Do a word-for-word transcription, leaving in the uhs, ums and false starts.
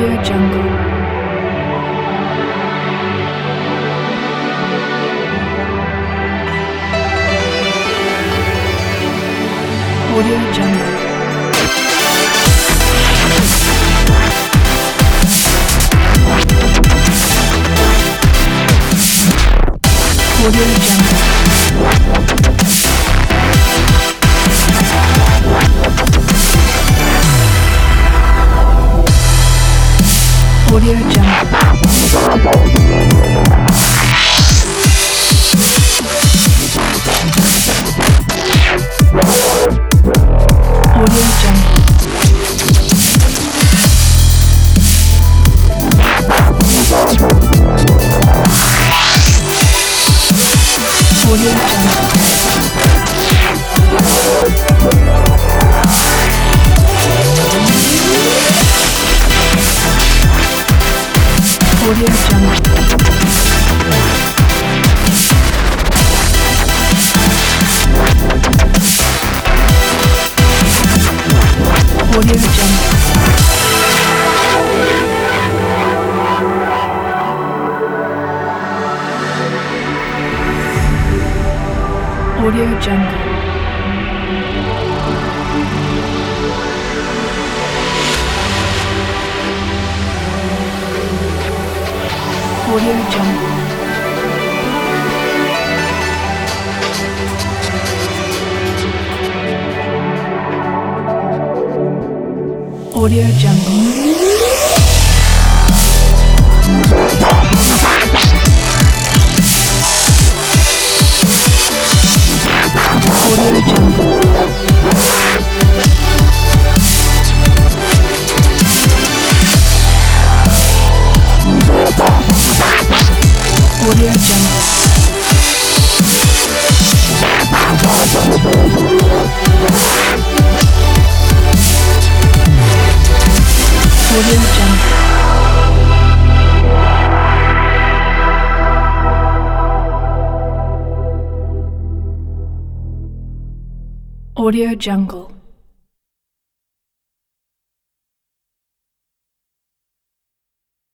Audio Jungle. Audio Jungle. Audio Jungle. Audio Jungle. Audio Jungle. Audio Jungle. Audio Jungle. Audio Jungle. Audio Jungle. Audio Jungle. Audio Jungle. Audio Jungle. Audio Jungle. Audio Jungle. Audio Jungle.